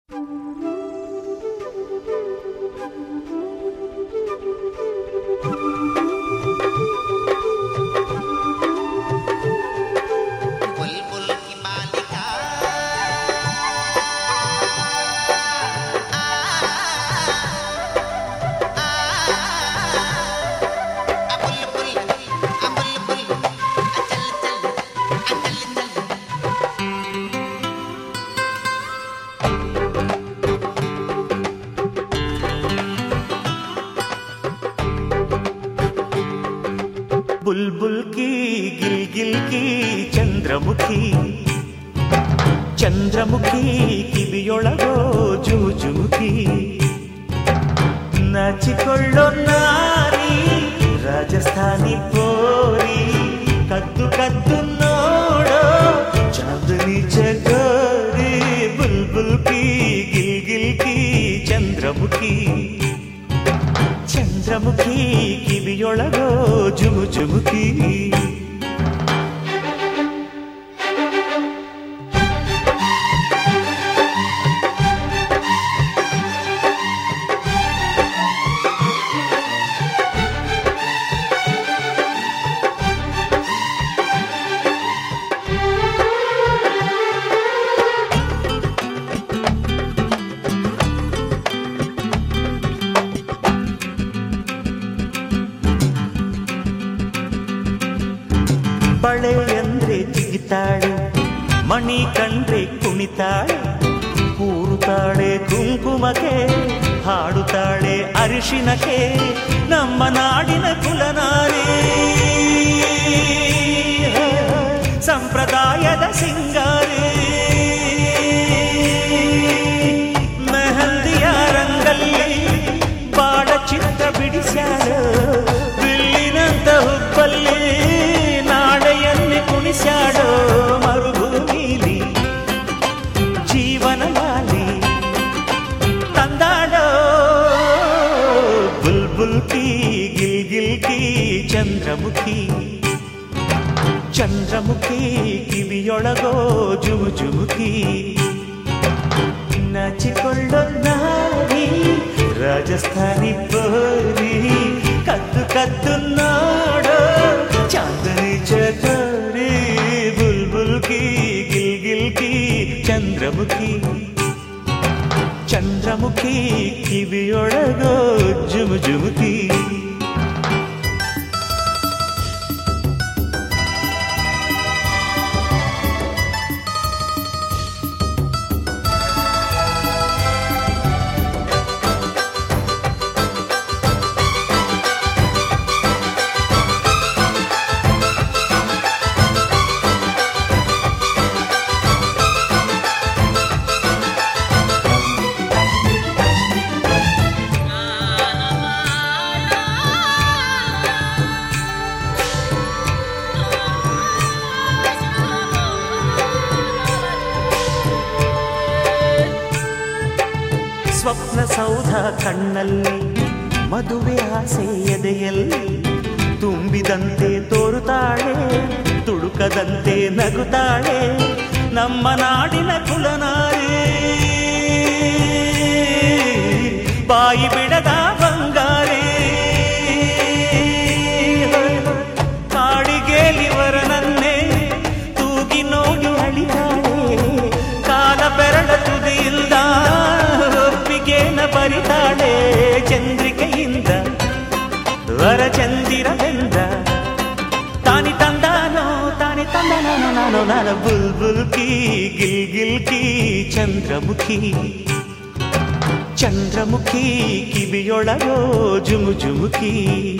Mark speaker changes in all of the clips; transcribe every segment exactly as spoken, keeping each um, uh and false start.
Speaker 1: बुलबुल की गिलगिल की चंद्रमुखी चंद्रमुखी ಕಿವಿಯೊಳಗೋ ಜುಮುಜುಮುಕಿ ನಾಚಿಕೊಳ್ಳೋ ನಾರಿ ರಾಜಸ್ಥಾನಿ ಪೋರಿ ಕದ್ದು ಕದ್ದು ನೋಡೋ ಚಾಂದನಿ ಚಕೋರಿ ಬುಲ್ಬುಲ್ ಕಿ ಗಿಲ್ಗಿಲ್ ಕಿ ಚಂದ್ರಮುಖಿ ಚಂದ್ರಮುಖಿ ಕಿವಿಯೊಳಗೋ ಜುಮುಜುಮುಕಿ ಬಳೆ ಅಂದ್ರೆ ಜಿಗಿತಾಳೆ ಮಣಿ ಕಂಡ್ರೆ ಕುಣಿತಾಳೆ ಕೂರುತ್ತಾಳೆ ಕುಂಕುಮಕ್ಕೆ ಹಾಡುತ್ತಾಳೆ ಅರಿಶಿನಕ್ಕೆ ನಮ್ಮ ನಾಡಿನ ಕುಲನಾರಿ ಸಂಪ್ರದಾಯದ ಸಿಂಗಾರಿ ಮೆಹಂದಿಯ ರಂಗಲ್ಲಿ ಬಾಡ ಚಿತ್ರ ಬಿಡಿಸ್ಯಾಳು ಬಿಲ್ಲಿನಂತ ಹುಬ್ಬಲ್ಲಿ ಕುಣಿಸ್ಯಾಡೋ ಮರುಭೂಮಿಲಿ ಜೀವನವಾಲಿ ತಂದಾಡೋ ಬುಲ್ಬುಲ್ ಕಿ ಗಿಲ್ಗಿಲ್ ಕಿ ಚಂದ್ರಮುಖಿ ಚಂದ್ರಮುಖಿ ಕಿವಿಯೊಳಗೋ ಜುಮುಜುಮುಖಿ ನಾಚಿಕೊಳ್ಳೋ ನಾರಿ ರಾಜಸ್ಥಾನಿ ಪೋರಿ ಕದ್ದು ಕದ್ದು ನೋಡೋ ಚಾಂದನಿ ಚಕೋರಿ ಬುಲ್ಬುಲ್ ಕಿ ಗಿಲ್ಗಿಲ್ ಕಿ ಚಂದ್ರಮುಖಿ ಚಂದ್ರಮುಖಿ ಕಿವಿಯೊಳಗೋ ಜುಮುಜುಮುಕಿ ಸ್ವಪ್ನ ಸೌಧ ಕಣ್ಣಲ್ಲಿ ಮದುವೆ ಆಸೆ ಎದೆಯಲ್ಲಿ ತುಂಬಿದಂತೆ ತೋರುತ್ತಾಳೆ ತುಡುಕದಂತೆ ನಗುತ್ತಾಳೆ ನಮ್ಮ ನಾಡಿನ ಕುಲನಾರಿ ಬಾಯಿ ಬಿಡದ ಬಂಗಾರಿ ಕಾಡಿಗೇಲಿವರನನ್ನೇ ತೂಗಿ ನೋಡಿ ಅಳಿತಾಳೆ ಕಾಲ ಬೆರಳ ತುದಿಯಿಂದ ಬರಿತಾಳೆ ಚಂದ್ರಿಕೆಯಿಂದ ವರ ಚಂದಿರವೆಂದ ತಾನಿ ತಂದಾನೋ ತಾನಿ ತಂದಾನೋ ನಾನು ನಾನು ಬುಲ್ಬುಲ್ ಕಿ ಗಿಲ್ಗಿಲ್ ಕಿ ಚಂದ್ರಮುಖಿ ಚಂದ್ರಮುಖಿ ಕಿವಿಯೊಳಗೋ ಜುಮುಜುಮುಕಿ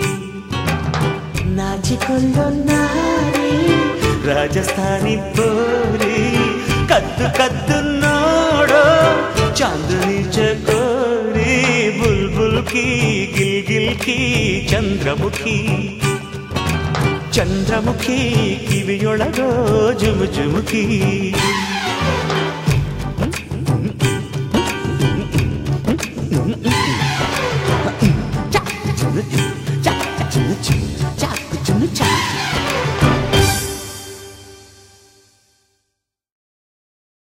Speaker 1: ನಾಚಿಕೊಳ್ಳೋ ನಾರಿ ರಾಜಸ್ಥಾನಿ ಪೋರಿ ಕದ್ದು ಕದ್ದು ನೋಡೋ ಚಾಂದನಿ ಚಕೋರಿ ಬುಲ್ಬುಲ್ ಕಿ ಗಿಲ್ಗಿಲ್ ಕಿ ಚಂದ್ರಮುಖಿ ಚಂದ್ರಮುಖಿ ಕಿವಿಯೊಳಗೋ ಜುಮುಜುಮುಕಿ